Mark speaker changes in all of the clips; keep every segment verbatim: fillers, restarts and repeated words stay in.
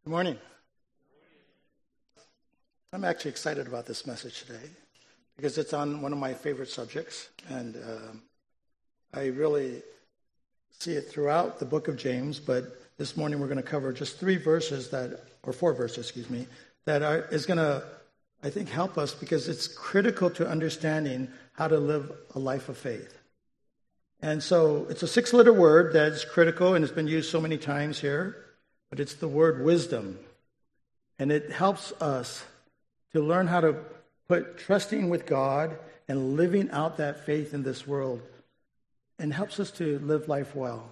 Speaker 1: Good morning. I'm actually excited about this message today because it's on one of my favorite subjects, and um, I really see it throughout the book of James, but this morning we're going to cover just three verses that, or four verses, excuse me, that are, is going to, I think, help us because it's critical to understanding how to live a life of faith. And so it's a six-letter word that is critical and has been used so many times here, but it's the word wisdom. And it helps us to learn how to put trusting with God and living out that faith in this world, and helps us to live life well.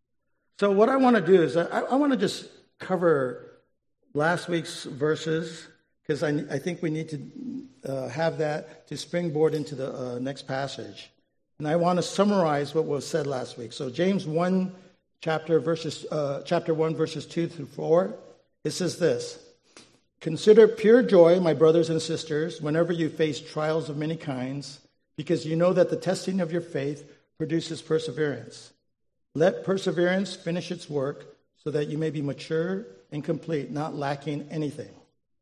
Speaker 1: So what I want to do is I, I want to just cover last week's verses because I, I think we need to uh, have that to springboard into the uh, next passage. And I want to summarize what was said last week. So James one, chapter verses, uh, chapter one, verses two through four, it says this: "Consider pure joy, my brothers and sisters, whenever you face trials of many kinds, because you know that the testing of your faith produces perseverance. Let perseverance finish its work, so that you may be mature and complete, not lacking anything."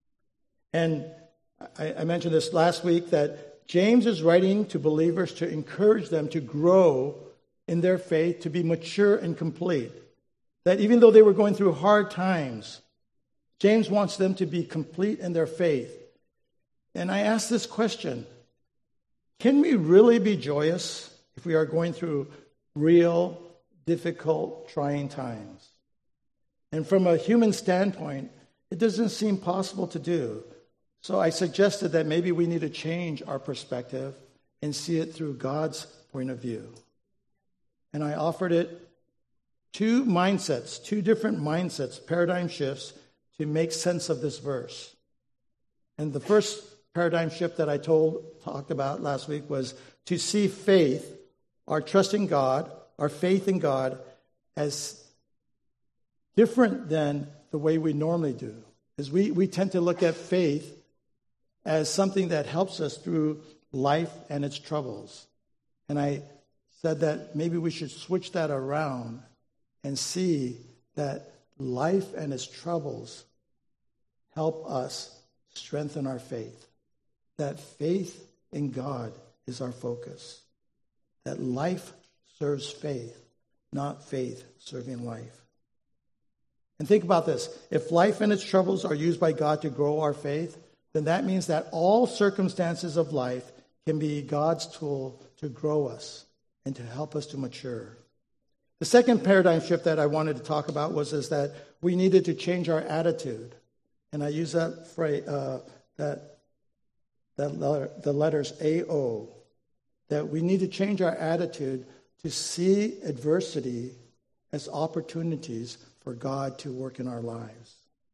Speaker 1: And I, I mentioned this last week that James is writing to believers to encourage them to grow in their faith, to be mature and complete. That even though they were going through hard times, James wants them to be complete in their faith. And I ask this question: can we really be joyous if we are going through real, difficult, trying times? And from a human standpoint, it doesn't seem possible to do. So I suggested that maybe we need to change our perspective and see it through God's point of view. And I offered it two mindsets, two different mindsets, paradigm shifts, to make sense of this verse. And the first paradigm shift that I told talked about last week was to see faith, our trust in God, our faith in God, as different than the way we normally do. As we, we tend to look at faith as something that helps us through life and its troubles. And I said that maybe we should switch that around and see that life and its troubles help us strengthen our faith. That faith in God is our focus. That life serves faith, not faith serving life. And think about this. If life and its troubles are used by God to grow our faith, then that means that all circumstances of life can be God's tool to grow us and to help us to mature. The second paradigm shift that I wanted to talk about was is that we needed to change our attitude. And I use that phrase, uh, that, that letter, the letters A O, that we need to change our attitude to see adversity as opportunities for God to work in our lives.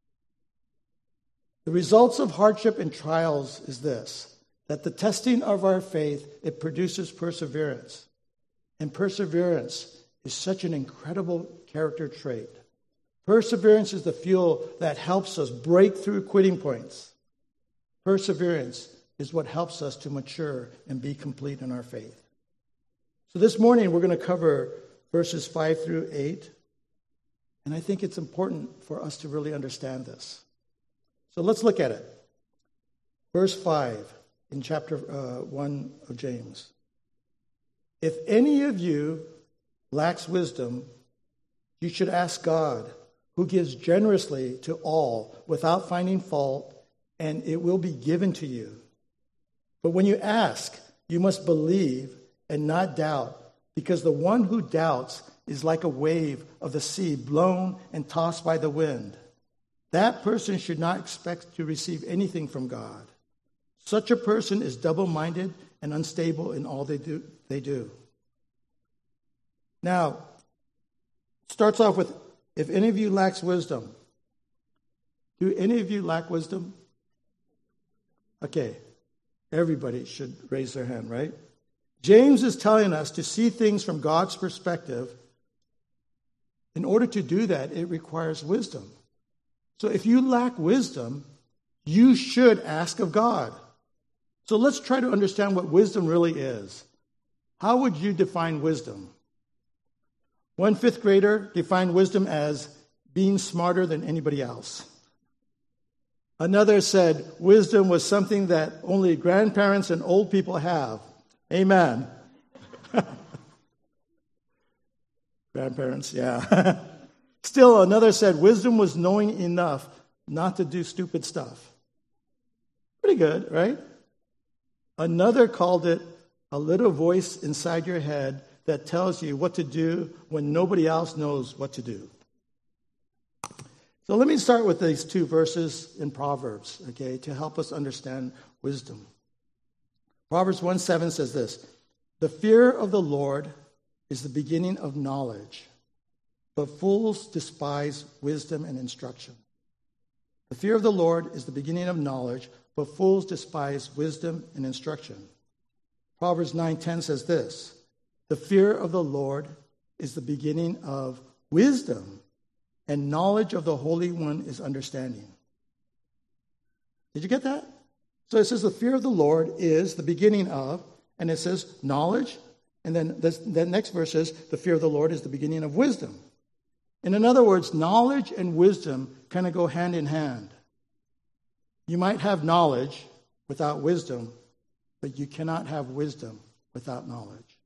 Speaker 1: The results of hardship and trials is this: that the testing of our faith, it produces perseverance. And perseverance is such an incredible character trait. Perseverance is the fuel that helps us break through quitting points. Perseverance is what helps us to mature and be complete in our faith. So this morning we're going to cover verses five through eight. And I think it's important for us to really understand this. So let's look at it. Verse five in chapter uh, one of James. "If any of you lacks wisdom, you should ask God, who gives generously to all without finding fault, and it will be given to you. But when you ask, you must believe and not doubt, because the one who doubts is like a wave of the sea blown and tossed by the wind. That person should not expect to receive anything from God. Such a person is double-minded and unstable in all they do. They do." Now, it starts off with, if any of you lacks wisdom. Do any of you lack wisdom? Okay, everybody should raise their hand, right? James is telling us to see things from God's perspective. In order to do that, it requires wisdom. So if you lack wisdom, you should ask of God. So let's try to understand what wisdom really is. How would you define wisdom? One fifth grader defined wisdom as being smarter than anybody else. Another said wisdom was something that only grandparents and old people have. Amen. Grandparents, yeah. Still, another said wisdom was knowing enough not to do stupid stuff. Pretty good, right? Another called it a little voice inside your head that tells you what to do when nobody else knows what to do. So let me start with these two verses in Proverbs, okay, to help us understand wisdom. Proverbs one seven says this, "The fear of the Lord is the beginning of knowledge, but fools despise wisdom and instruction." The fear of the Lord is the beginning of knowledge, but fools despise wisdom and instruction. Proverbs nine ten says this, "The fear of the Lord is the beginning of wisdom, and knowledge of the Holy One is understanding." Did you get that? So it says the fear of the Lord is the beginning of, and it says knowledge, and then this, the next verse says the fear of the Lord is the beginning of wisdom. And in other words, knowledge and wisdom kind of go hand in hand. You might have knowledge without wisdom, but you cannot have wisdom without knowledge.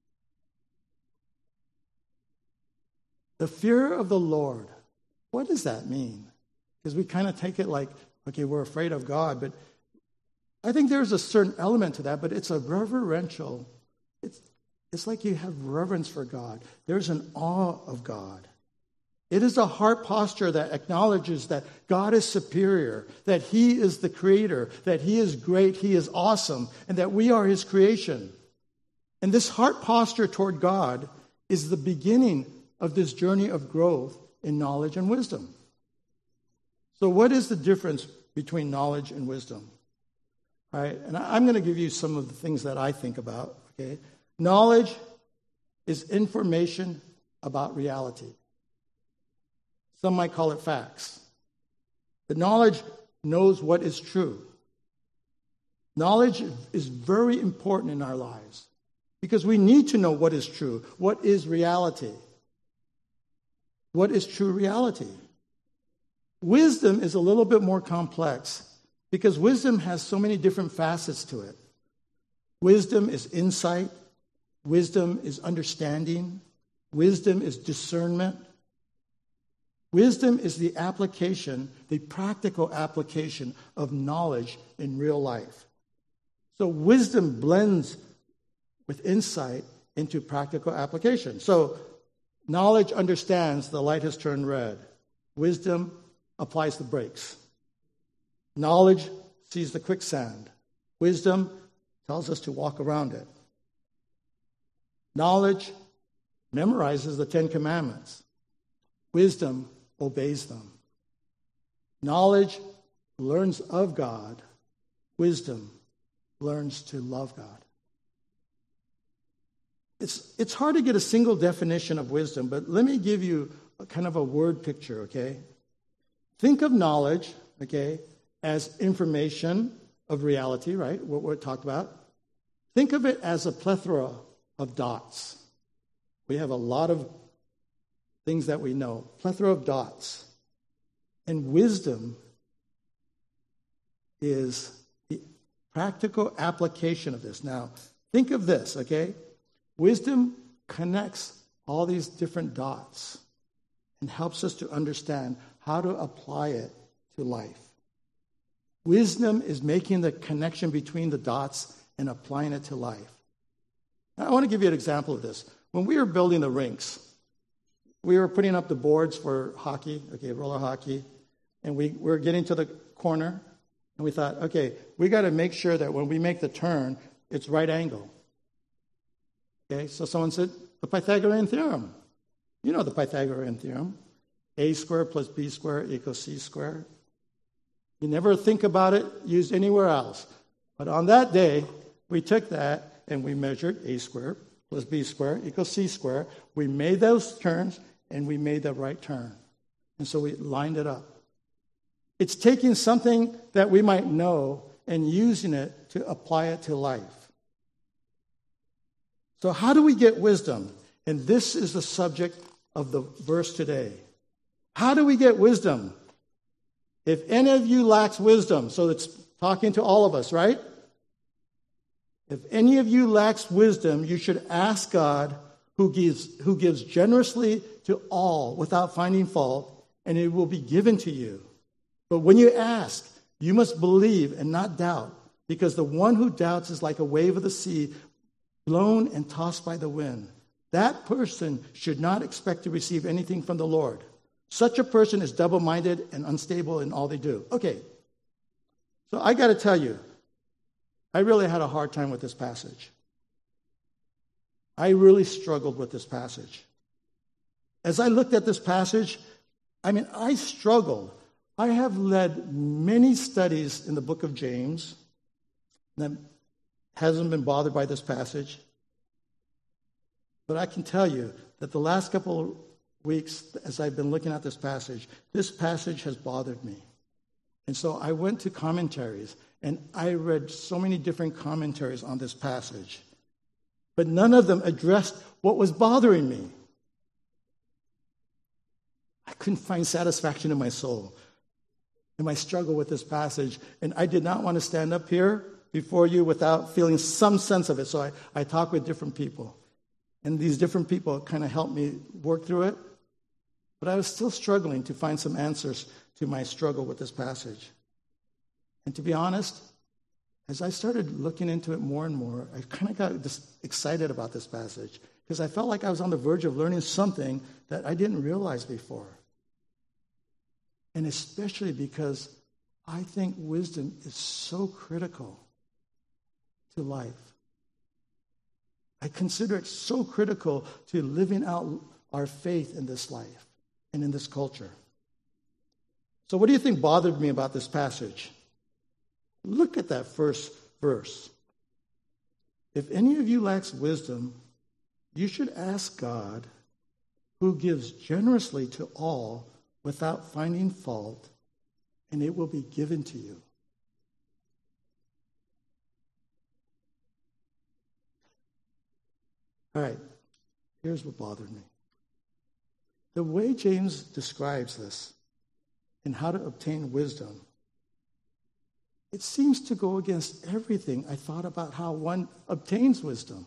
Speaker 1: The fear of the Lord. What does that mean? Because we kind of take it like, okay, we're afraid of God, but I think there's a certain element to that, but it's a reverential, it's, it's like you have reverence for God. There's an awe of God. It is a heart posture that acknowledges that God is superior, that He is the creator, that He is great, He is awesome, and that we are His creation. And this heart posture toward God is the beginning of this journey of growth in knowledge and wisdom. So what is the difference between knowledge and wisdom? All right, and I'm going to give you some of the things that I think about. Okay, knowledge is information about reality. Some might call it facts. The knowledge knows what is true. Knowledge is very important in our lives because we need to know what is true, what is reality. What is true reality? Wisdom is a little bit more complex because wisdom has so many different facets to it. Wisdom is insight. Wisdom is understanding. Wisdom is discernment. Wisdom is the application, the practical application of knowledge in real life. So wisdom blends with insight into practical application. So knowledge understands the light has turned red. Wisdom applies the brakes. Knowledge sees the quicksand. Wisdom tells us to walk around it. Knowledge memorizes the Ten Commandments. Wisdom obeys them. Knowledge learns of God. Wisdom learns to love God. It's, it's hard to get a single definition of wisdom, but let me give you a kind of a word picture, okay? Think of knowledge, okay, as information of reality, right? What we talked about. Think of it as a plethora of dots. We have a lot of things that we know, plethora of dots. And wisdom is the practical application of this. Now, think of this, okay? Wisdom connects all these different dots and helps us to understand how to apply it to life. Wisdom is making the connection between the dots and applying it to life. Now, I want to give you an example of this. When we were building the rinks, we were putting up the boards for hockey, okay, roller hockey, and we were getting to the corner, and we thought, okay, we got to make sure that when we make the turn, it's right angle. Okay, so someone said, the Pythagorean theorem. You know the Pythagorean theorem. A squared plus B squared equals C squared. You never think about it used anywhere else. But on that day, we took that and we measured A squared plus B squared equals C squared. We made those turns and we made the right turn. And so we lined it up. It's taking something that we might know and using it to apply it to life. So how do we get wisdom? And this is the subject of the verse today. How do we get wisdom? If any of you lacks wisdom, so it's talking to all of us, right? If any of you lacks wisdom, you should ask God, who gives, who gives generously to all without finding fault, and it will be given to you. But when you ask, you must believe and not doubt, because the one who doubts is like a wave of the sea, blown and tossed by the wind. That person should not expect to receive anything from the Lord. Such a person is double-minded and unstable in all they do. Okay, so I got to tell you, I really had a hard time with this passage. I really struggled with this passage. As I looked at this passage, I mean, I struggled. I have led many studies in the book of James that hasn't been bothered by this passage. But I can tell you that the last couple of weeks, as I've been looking at this passage, this passage has bothered me. And so I went to commentaries, and I read so many different commentaries on this passage. But none of them addressed what was bothering me. I couldn't find satisfaction in my soul in my struggle with this passage. And I did not want to stand up here before you without feeling some sense of it. So I, I talked with different people. And these different people kind of helped me work through it. But I was still struggling to find some answers to my struggle with this passage. And to be honest, as I started looking into it more and more, I kind of got just excited about this passage because I felt like I was on the verge of learning something that I didn't realize before. And especially because I think wisdom is so critical to life. I consider it so critical to living out our faith in this life and in this culture. So what do you think bothered me about this passage? Look at that first verse. If any of you lacks wisdom, you should ask God, who gives generously to all without finding fault, and it will be given to you. All right, here's what bothered me. The way James describes this and how to obtain wisdom, it seems to go against everything I thought about how one obtains wisdom.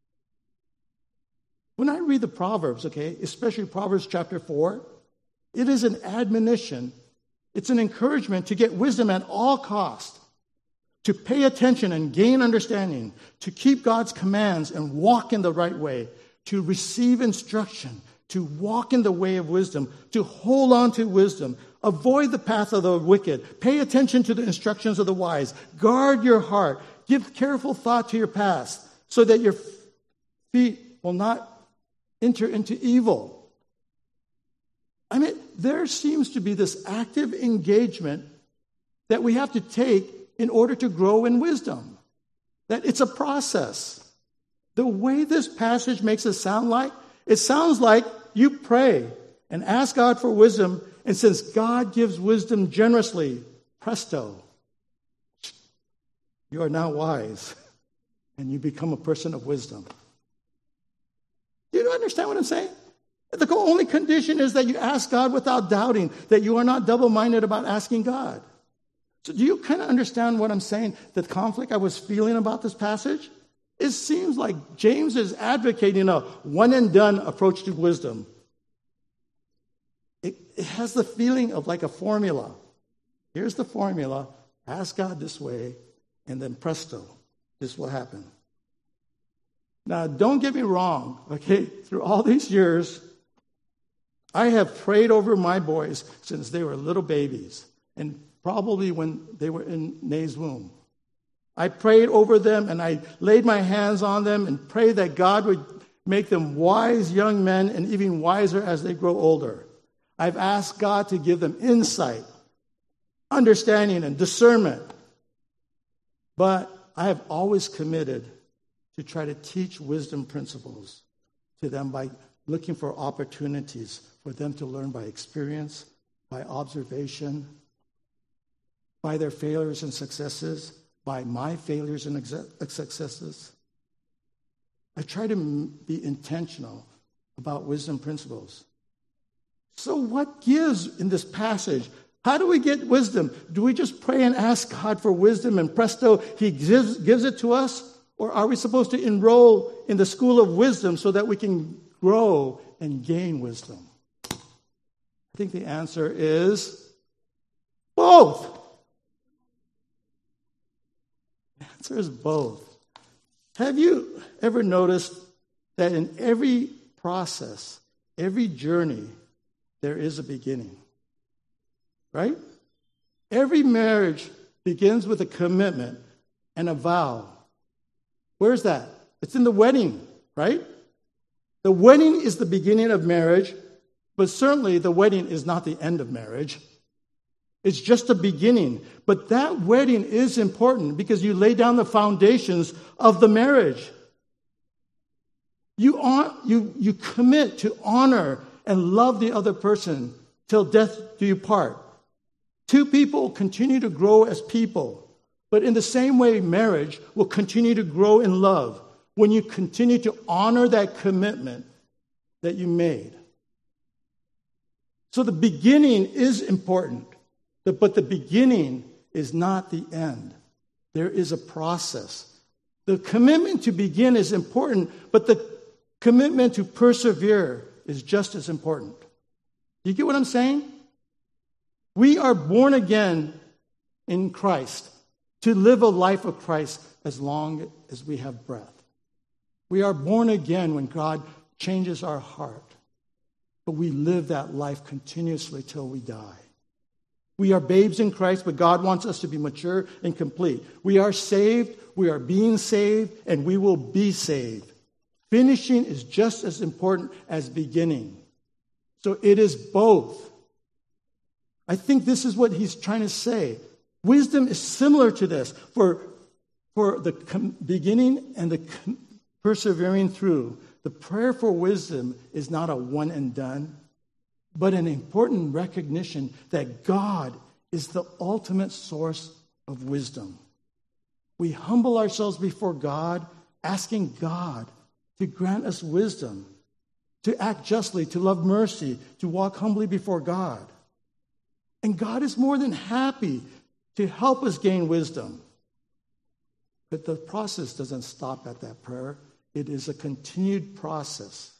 Speaker 1: When I read the Proverbs, okay, especially Proverbs chapter four, it is an admonition, it's an encouragement to get wisdom at all costs, to pay attention and gain understanding, to keep God's commands and walk in the right way, to receive instruction, to walk in the way of wisdom, to hold on to wisdom, avoid the path of the wicked, pay attention to the instructions of the wise, guard your heart, give careful thought to your past, so that your feet will not enter into evil. I mean, there seems to be this active engagement that we have to take in order to grow in wisdom. That it's a process. The way this passage makes it sound like, it sounds like you pray and ask God for wisdom, and since God gives wisdom generously, presto, you are now wise, and you become a person of wisdom. Do you understand what I'm saying? The only condition is that you ask God without doubting, that you are not double-minded about asking God. So do you kind of understand what I'm saying, the conflict I was feeling about this passage? It seems like James is advocating a one-and-done approach to wisdom. It, it has the feeling of like a formula. Here's the formula. Ask God this way, and then presto, this will happen. Now, don't get me wrong, okay? Through all these years, I have prayed over my boys since they were little babies, and probably when they were in Nay's womb. I prayed over them, and I laid my hands on them and prayed that God would make them wise young men and even wiser as they grow older. I've asked God to give them insight, understanding, and discernment. But I have always committed to try to teach wisdom principles to them by looking for opportunities for them to learn by experience, by observation, by their failures and successes, by my failures and successes. I try to be intentional about wisdom principles. So what gives in this passage How do we get wisdom? Do we just pray and ask God for wisdom and presto, he gives, gives it to us? Or are we supposed to enroll in the school of wisdom so that we can grow and gain wisdom? I think the answer is both. The answer is both. Have you ever noticed that in every process, every journey, there is a beginning? Right? Every marriage begins with a commitment and a vow. Where's that? It's in the wedding, right? The wedding is the beginning of marriage, but certainly the wedding is not the end of marriage. It's just a beginning. But that wedding is important because you lay down the foundations of the marriage. You, on, you, you commit to honor and love the other person till death do you part. Two people continue to grow as people, but in the same way, marriage will continue to grow in love when you continue to honor that commitment that you made. So the beginning is important, but the beginning is not the end. There is a process. The commitment to begin is important, but the commitment to persevere is just as important. You get what I'm saying? We are born again in Christ to live a life of Christ as long as we have breath. We are born again when God changes our heart, but we live that life continuously till we die. We are babes in Christ, but God wants us to be mature and complete. We are saved, we are being saved, and we will be saved. Finishing is just as important as beginning. So it is both. I think this is what he's trying to say. Wisdom is similar to this. For, for the com- beginning and the com- persevering through, the prayer for wisdom is not a one and done, but an important recognition that God is the ultimate source of wisdom. We humble ourselves before God, asking God to grant us wisdom, to act justly, to love mercy, to walk humbly before God. And God is more than happy to help us gain wisdom. But the process doesn't stop at that prayer. It is a continued process.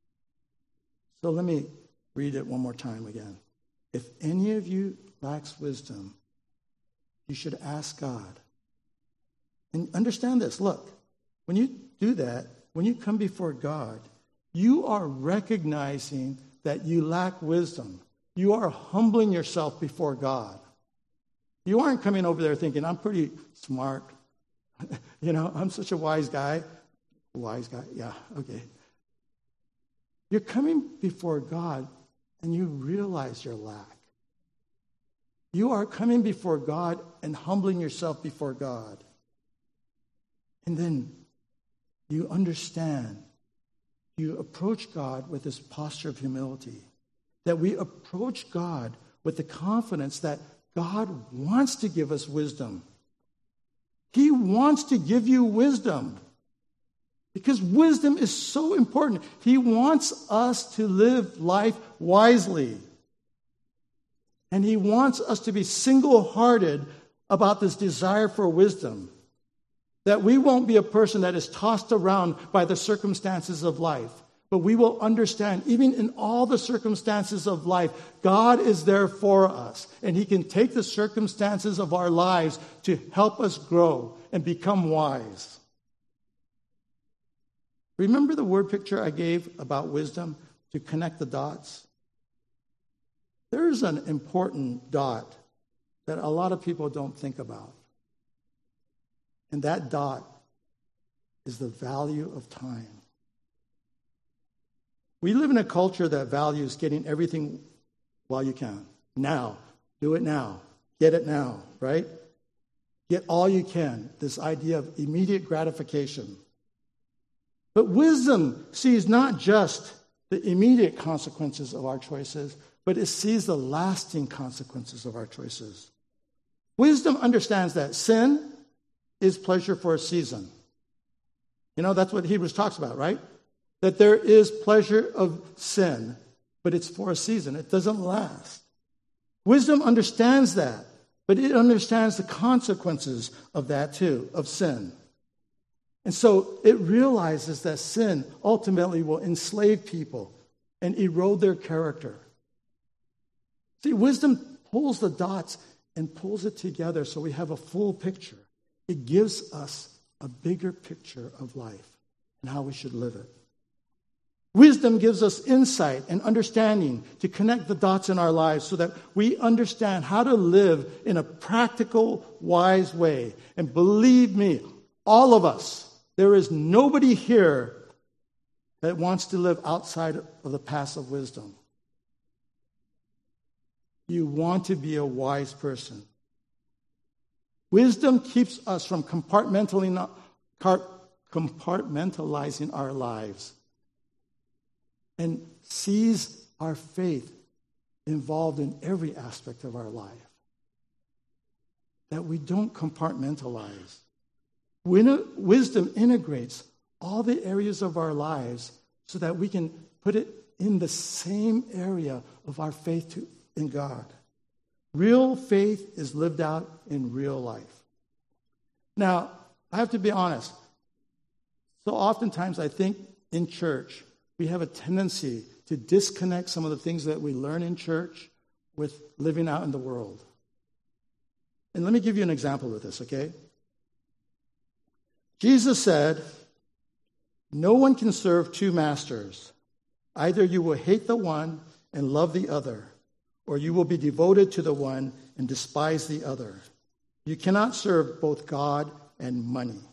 Speaker 1: So let me read it one more time again. If any of you lacks wisdom, you should ask God. And understand this. Look, when you do that, when you come before God, you are recognizing that you lack wisdom. You are humbling yourself before God. You aren't coming over there thinking, I'm pretty smart. You know, I'm such a wise guy. Wise guy, yeah, okay. You're coming before God and you realize your lack. You are coming before God and humbling yourself before God. And then you understand. You approach God with this posture of humility. That we approach God with the confidence that God wants to give us wisdom. He wants to give you wisdom. Because wisdom is so important. He wants us to live life wisely. And he wants us to be single-hearted about this desire for wisdom. That we won't be a person that is tossed around by the circumstances of life. But we will understand, even in all the circumstances of life, God is there for us. And he can take the circumstances of our lives to help us grow and become wise. Remember the word picture I gave about wisdom to connect the dots? There's an important dot that a lot of people don't think about. And that dot is the value of time. We live in a culture that values getting everything while you can. Now. Do it now. Get it now, right? Get all you can. This idea of immediate gratification. But wisdom sees not just the immediate consequences of our choices, but it sees the lasting consequences of our choices. Wisdom understands that sin is pleasure for a season. You know, that's what Hebrews talks about, right? That there is pleasure of sin, but it's for a season. It doesn't last. Wisdom understands that, but it understands the consequences of that too, of sin. And so it realizes that sin ultimately will enslave people and erode their character. See, wisdom pulls the dots and pulls it together so we have a full picture. It gives us a bigger picture of life and how we should live it. Wisdom gives us insight and understanding to connect the dots in our lives so that we understand how to live in a practical, wise way. And believe me, all of us, there is nobody here that wants to live outside of the paths of wisdom. You want to be a wise person. Wisdom keeps us from compartmentalizing our lives and sees our faith involved in every aspect of our life. That we don't compartmentalize. Wisdom integrates all the areas of our lives so that we can put it in the same area of our faith to, in God. Real faith is lived out in real life. Now, I have to be honest. So oftentimes I think in church, we have a tendency to disconnect some of the things that we learn in church with living out in the world. And let me give you an example of this, okay? Jesus said, "No one can serve two masters. Either you will hate the one and love the other, or you will be devoted to the one and despise the other. You cannot serve both God and money."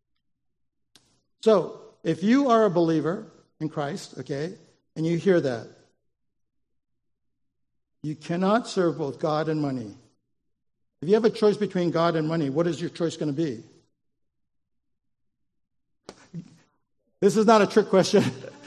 Speaker 1: So, if you are a believer in Christ, okay, and you hear that, you cannot serve both God and money. If you have a choice between God and money, what is your choice going to be? This is not a trick question.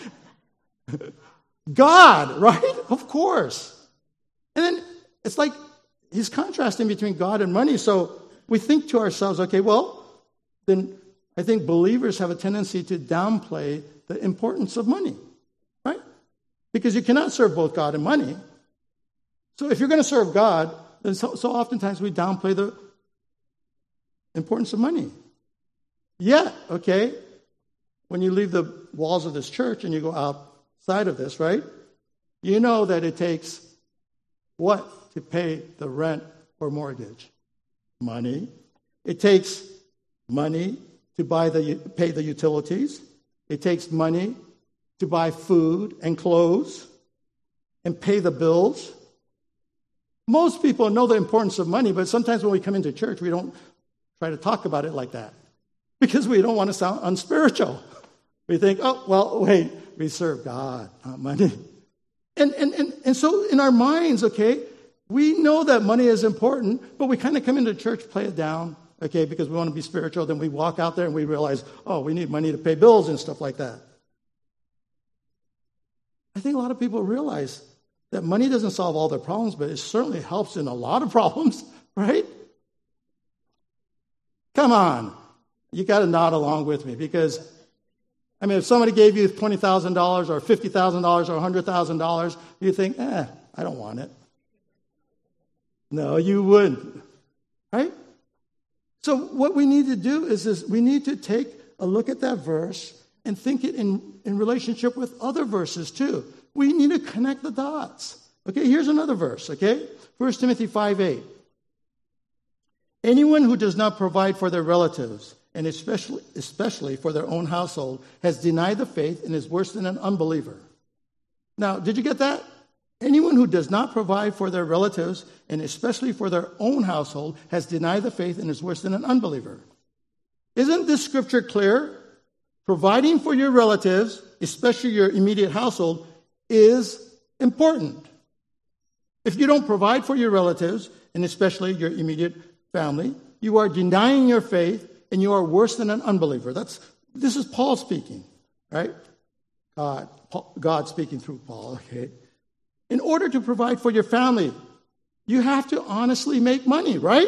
Speaker 1: God, right? Of course. And then it's like he's contrasting between God and money. So we think to ourselves, okay, well, then I think believers have a tendency to downplay the importance of money, right? Because you cannot serve both God and money. So if you're going to serve God, then so, so oftentimes we downplay the importance of money. Yet, okay, when you leave the walls of this church and you go outside of this, right, you know that it takes what to pay the rent or mortgage? Money. It takes money to buy the pay the utilities. It takes money to buy food and clothes and pay the bills. Most people know the importance of money, but sometimes when we come into church, we don't try to talk about it like that because we don't want to sound unspiritual. We think, oh, well, wait, we serve God, not money. And, and, and, and so in our minds, okay, we know that money is important, but we kind of come into church, play it down, okay, because we want to be spiritual. Then we walk out there and we realize, oh, we need money to pay bills and stuff like that. I think a lot of people realize that money doesn't solve all their problems, but it certainly helps in a lot of problems, right? Come on. You got to nod along with me because, I mean, if somebody gave you twenty thousand dollars or fifty thousand dollars or one hundred thousand dollars, you think, eh, I don't want it. No, you wouldn't, right? So what we need to do is, is we need to take a look at that verse and think it in, in relationship with other verses too. We need to connect the dots. Okay, here's another verse, okay? First Timothy five eight. Anyone who does not provide for their relatives, and especially, especially for their own household, has denied the faith and is worse than an unbeliever. Now, did you get that? Anyone who does not provide for their relatives, and especially for their own household, has denied the faith and is worse than an unbeliever. Isn't this scripture clear? Providing for your relatives, especially your immediate household, is important. If you don't provide for your relatives, and especially your immediate family, you are denying your faith, and you are worse than an unbeliever. That's this is Paul speaking, right? God, Paul, God speaking through Paul, okay? In order to provide for your family, you have to honestly make money, right?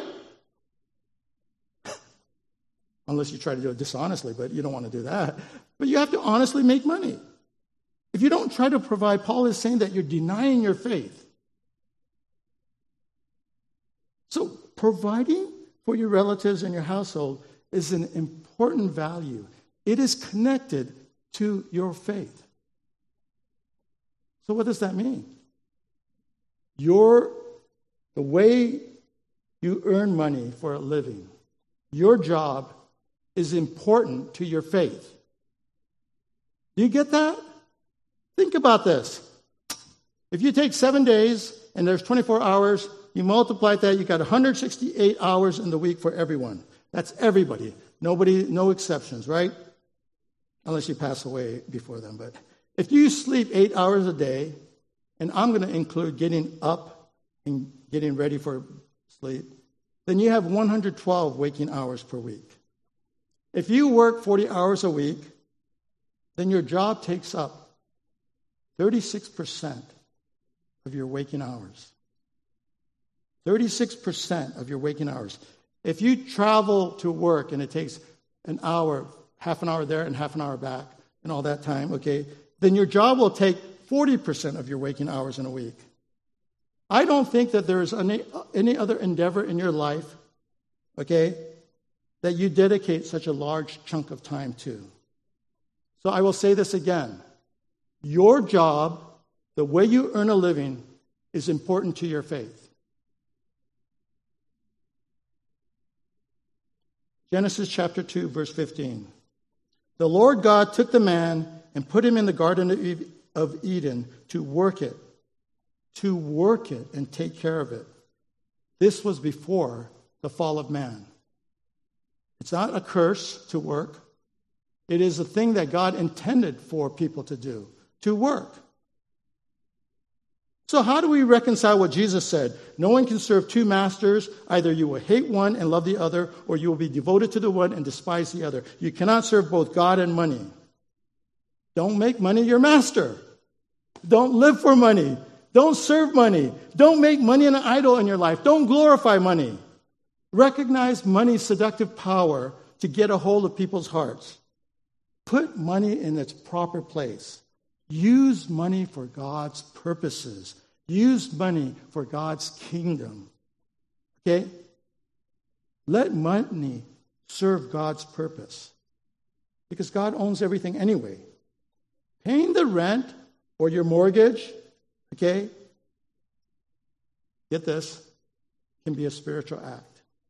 Speaker 1: Unless you try to do it dishonestly, but you don't want to do that. But you have to honestly make money. If you don't try to provide, Paul is saying that you're denying your faith. So providing for your relatives and your household is an important value. It is connected to your faith. So what does that mean? Your, the way you earn money for a living, your job is important to your faith. Do you get that? Think about this. If you take seven days and there's twenty-four hours, you multiply that, you got one hundred sixty-eight hours in the week for everyone. That's everybody. Nobody, no exceptions, right? Unless you pass away before then. But if you sleep eight hours a day, and I'm going to include getting up and getting ready for sleep, then you have one hundred twelve waking hours per week. If you work forty hours a week, then your job takes up thirty-six percent of your waking hours. thirty-six percent of your waking hours. If you travel to work and it takes an hour, half an hour there and half an hour back, and all that time, okay, then your job will take forty percent of your waking hours in a week. I don't think that there is any, any other endeavor in your life, okay, that you dedicate such a large chunk of time to. So I will say this again. Your job, the way you earn a living, is important to your faith. Genesis chapter two, verse fifteen. The Lord God took the man and put him in the Garden of Eden to work it, to work it and take care of it. This was before the fall of man. It's not a curse to work. It is a thing that God intended for people to do, to work. So how do we reconcile what Jesus said? No one can serve two masters. Either you will hate one and love the other, or you will be devoted to the one and despise the other. You cannot serve both God and money. Don't make money your master. Don't live for money. Don't serve money. Don't make money an idol in your life. Don't glorify money. Recognize money's seductive power to get a hold of people's hearts. Put money in its proper place. Use money for God's purposes. Use money for God's kingdom. Okay? Let money serve God's purpose. Because God owns everything anyway. Paying the rent or your mortgage, okay? Get this, can be a spiritual act.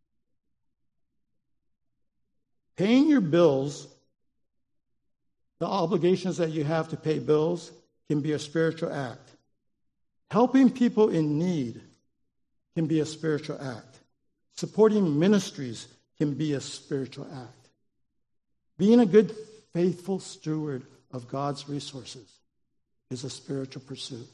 Speaker 1: Paying your bills, the obligations that you have to pay bills, can be a spiritual act. Helping people in need can be a spiritual act. Supporting ministries can be a spiritual act. Being a good, faithful steward of God's resources is a spiritual pursuit.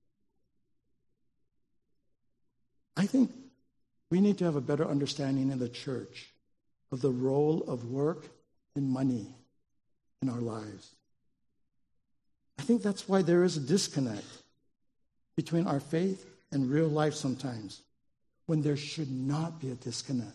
Speaker 1: I think we need to have a better understanding in the church of the role of work and money in our lives. I think that's why there is a disconnect between our faith and real life sometimes, when there should not be a disconnect.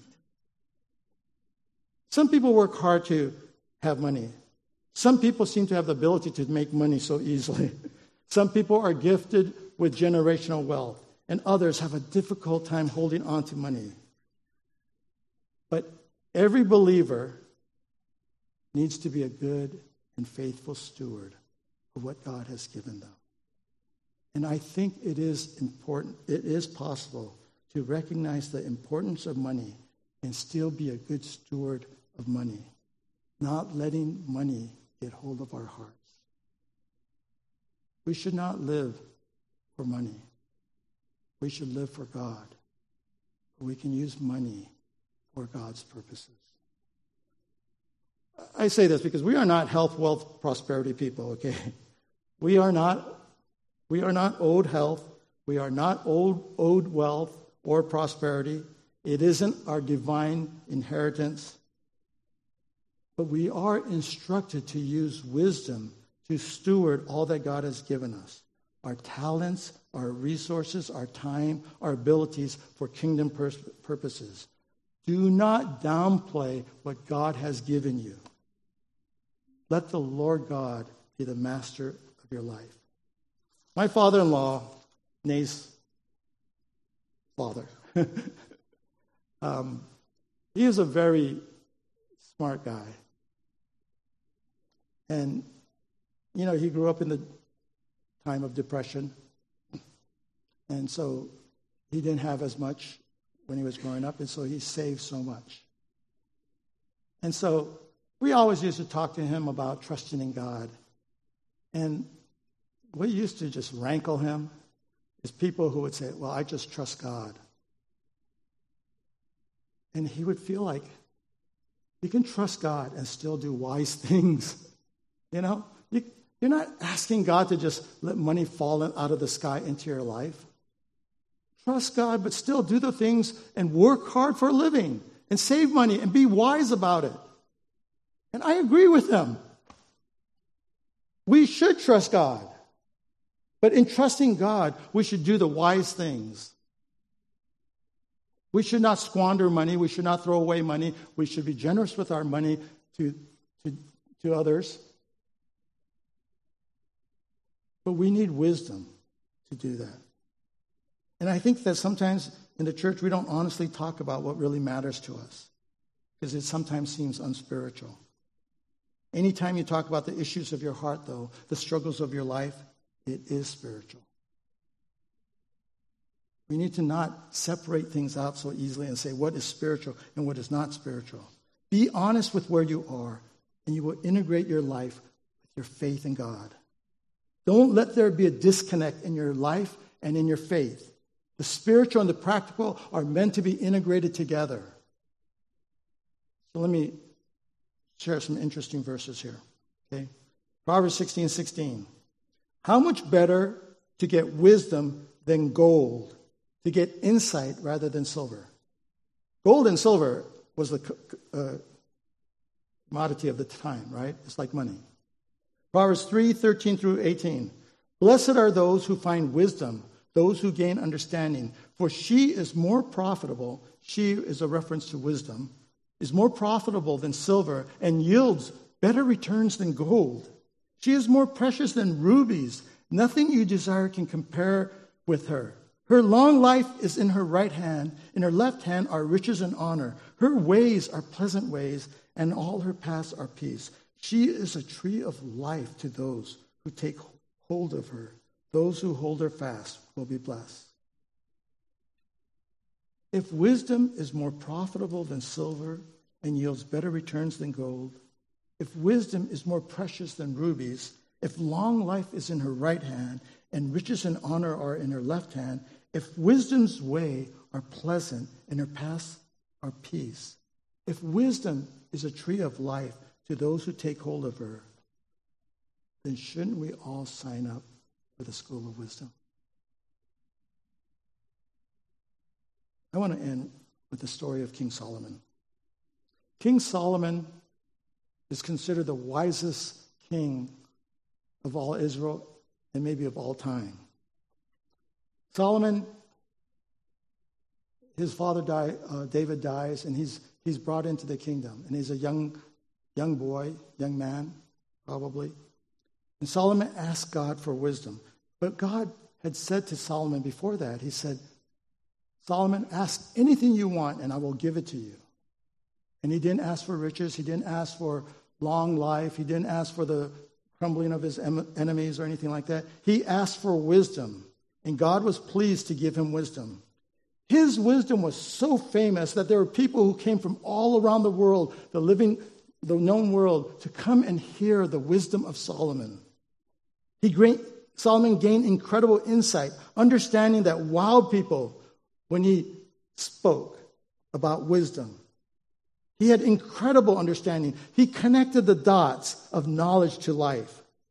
Speaker 1: Some people work hard to have money. Some people seem to have the ability to make money so easily. Some people are gifted with generational wealth, and others have a difficult time holding on to money. But every believer needs to be a good and faithful steward of what God has given them. And I think it is important, it is possible to recognize the importance of money and still be a good steward of money, not letting money get hold of our hearts. We should not live for money. We should live for God. We can use money for God's purposes. I say this because we are not health, wealth, prosperity people, okay? We are not, we are not owed health. We are not owed, owed wealth or prosperity. It isn't our divine inheritance. But we are instructed to use wisdom to steward all that God has given us. Our talents, our resources, our time, our abilities for kingdom pur- purposes. Do not downplay what God has given you. Let the Lord God be the master of your life. My father-in-law, Nate's father, Um, he is a very smart guy. And, you know, he grew up in the time of depression. And so he didn't have as much when he was growing up, and so he saved so much. And so we always used to talk to him about trusting in God. And what used to just rankle him is people who would say, well, I just trust God. And he would feel like you can trust God and still do wise things. You know, you, you're not asking God to just let money fall out of the sky into your life. Trust God, but still do the things and work hard for a living and save money and be wise about it. And I agree with them. We should trust God. But in trusting God, we should do the wise things. We should not squander money. We should not throw away money. We should be generous with our money to, to, to others. But we need wisdom to do that. And I think that sometimes in the church, we don't honestly talk about what really matters to us because it sometimes seems unspiritual. Anytime you talk about the issues of your heart, though, the struggles of your life, it is spiritual. We need to not separate things out so easily and say what is spiritual and what is not spiritual. Be honest with where you are, and you will integrate your life with your faith in God. Don't let there be a disconnect in your life and in your faith. The spiritual and the practical are meant to be integrated together. So let me share some interesting verses here. Okay, Proverbs sixteen sixteen. How much better to get wisdom than gold, to get insight rather than silver. Gold and silver was the uh, commodity of the time, right? It's like money. Proverbs three thirteen through eighteen. Blessed are those who find wisdom, those who gain understanding, for she is more profitable, she is a reference to wisdom, is more profitable than silver and yields better returns than gold. She is more precious than rubies. Nothing you desire can compare with her. Her long life is in her right hand. In her left hand are riches and honor. Her ways are pleasant ways, and all her paths are peace. She is a tree of life to those who take hold of her. Those who hold her fast will be blessed. If wisdom is more profitable than silver and yields better returns than gold, if wisdom is more precious than rubies, if long life is in her right hand and riches and honor are in her left hand, if wisdom's way are pleasant and her paths are peace, if wisdom is a tree of life to those who take hold of her, then shouldn't we all sign up for the school of wisdom? I want to end with the story of King Solomon. King Solomon is considered the wisest king of all Israel and maybe of all time. Solomon, his father died, uh, David dies, and he's he's brought into the kingdom. And he's a young young boy, young man, probably. And Solomon asked God for wisdom. But God had said to Solomon before that, he said, Solomon, ask anything you want, and I will give it to you. And he didn't ask for riches. He didn't ask for long life. He didn't ask for the crumbling of his em- enemies or anything like that. He asked for wisdom, and God was pleased to give him wisdom. His wisdom was so famous that there were people who came from all around the world, the living, the known world, to come and hear the wisdom of Solomon. He gained, Solomon gained incredible insight, understanding that wowed people when he spoke about wisdom. He had incredible understanding. He connected the dots of knowledge to life.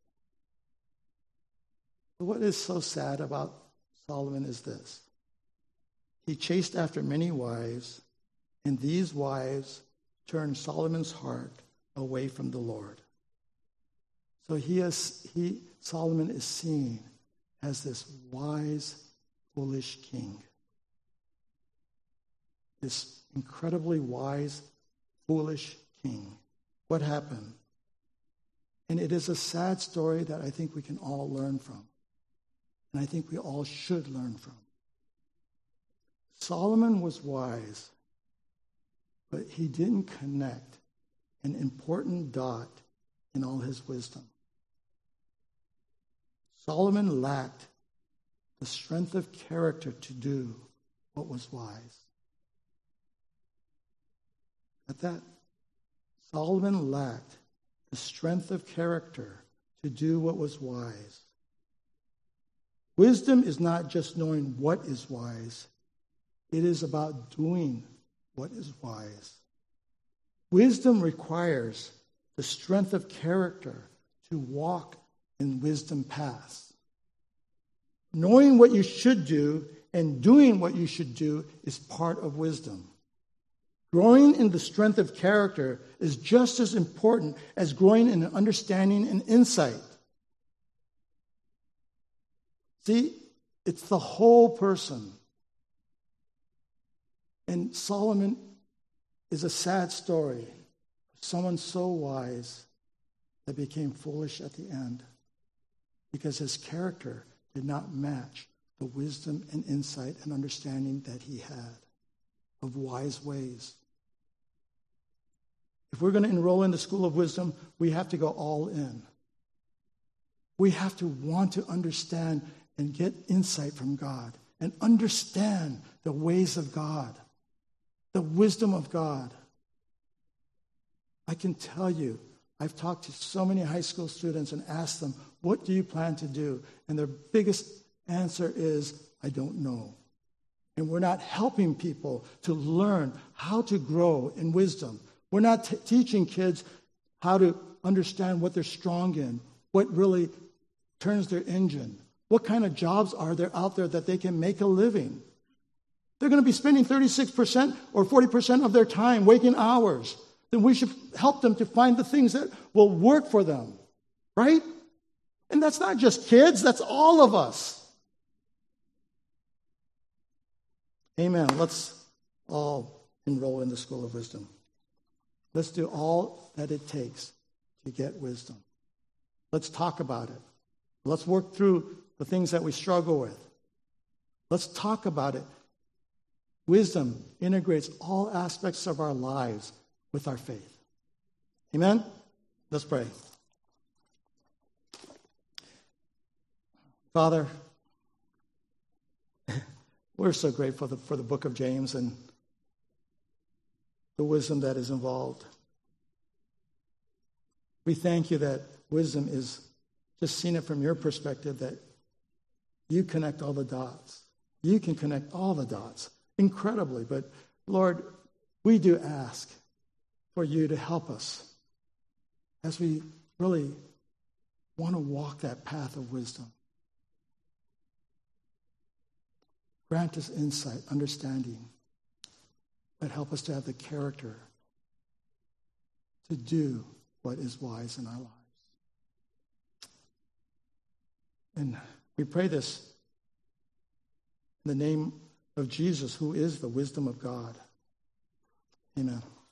Speaker 1: But what is so sad about Solomon is this. He chased after many wives, and these wives turned Solomon's heart away from the Lord. So he is, he, Solomon is seen as this wise, foolish king. This incredibly wise, foolish king. What happened? And it is a sad story that I think we can all learn from. And I think we all should learn from. Solomon was wise, but he didn't connect an important dot in all his wisdom. Solomon lacked the strength of character to do what was wise. At that, Solomon lacked the strength of character to do what was wise. Wisdom is not just knowing what is wise. It is about doing what is wise. Wisdom requires the strength of character to walk in wisdom paths. Knowing what you should do and doing what you should do is part of wisdom. Growing in the strength of character is just as important as growing in understanding and insight. See, it's the whole person. And Solomon is a sad story. Someone so wise that became foolish at the end because his character did not match the wisdom and insight and understanding that he had of wise ways. If we're going to enroll in the school of wisdom, we have to go all in. We have to want to understand and get insight from God and understand the ways of God, the wisdom of God. I can tell you, I've talked to so many high school students and asked them, what do you plan to do? And their biggest answer is, I don't know. And we're not helping people to learn how to grow in wisdom. We're not t- teaching kids how to understand what they're strong in, what really turns their engine, what kind of jobs are there out there that they can make a living. They're going to be spending thirty-six percent or forty percent of their time, waking hours. Then we should help them to find the things that will work for them, right? And that's not just kids, that's all of us. Amen. Let's all enroll in the school of wisdom. Let's do all that it takes to get wisdom. Let's talk about it. Let's work through the things that we struggle with. Let's talk about it. Wisdom integrates all aspects of our lives with our faith. Amen? Let's pray. Father, we're so grateful for the, for the book of James and the wisdom that is involved. We thank you that wisdom is just seeing it from your perspective, that you connect all the dots. You can connect all the dots incredibly. But Lord, we do ask for you to help us as we really want to walk that path of wisdom. Grant us insight, understanding, but help us to have the character to do what is wise in our lives. And we pray this in the name of Jesus, who is the wisdom of God. Amen.